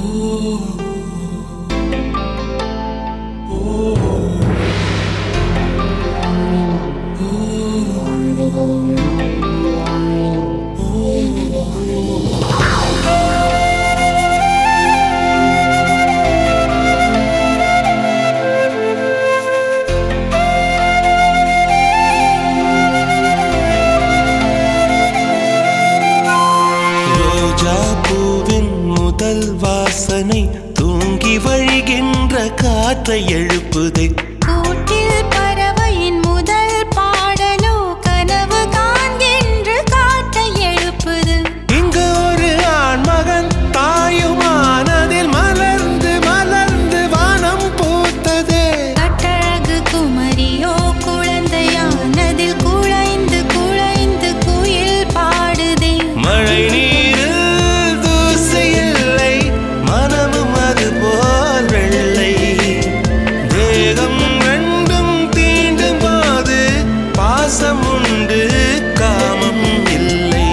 வாசனை தூங்கி வழிகின்ற காற்றை எழுப்புதே. கூட்டில் பறவையின் முதல் பாடலோ கனவு காண்கின்ற காற்றை எழுப்புது. இங்கு ஒரு ஆண்மகன் தாயுமானதில் மலர்ந்து மலர்ந்து வானம் பூத்ததே. கட்டழகு குமரியோ குழந்தையானதில் குழைந்து குழைந்து குயில் பாடுதே. மழை நீரில் தூசி இல்லை, மனமும் அது போல் வெள்ளை. தேகம் ரெண்டும் தீண்டும் போது பாசம் உண்டு, காமம் இல்லை.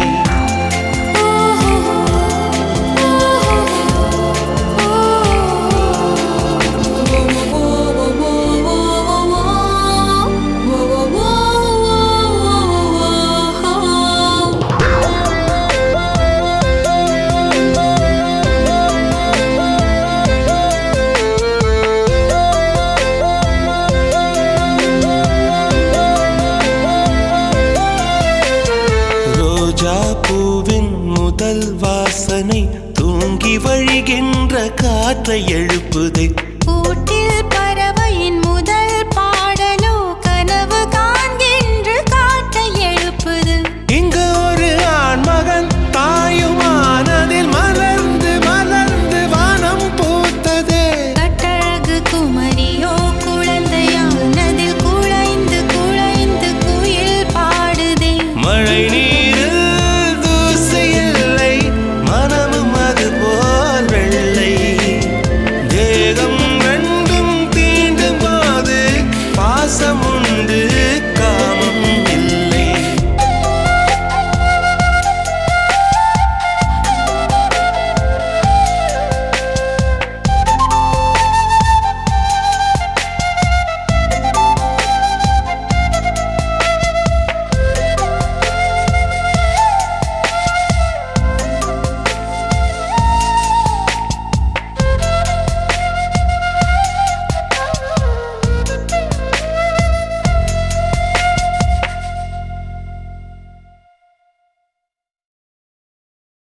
ரோஜா பூவின் முதல் வாசனை தூங்கி வழிகின்ற காற்றை எழுப்புதே.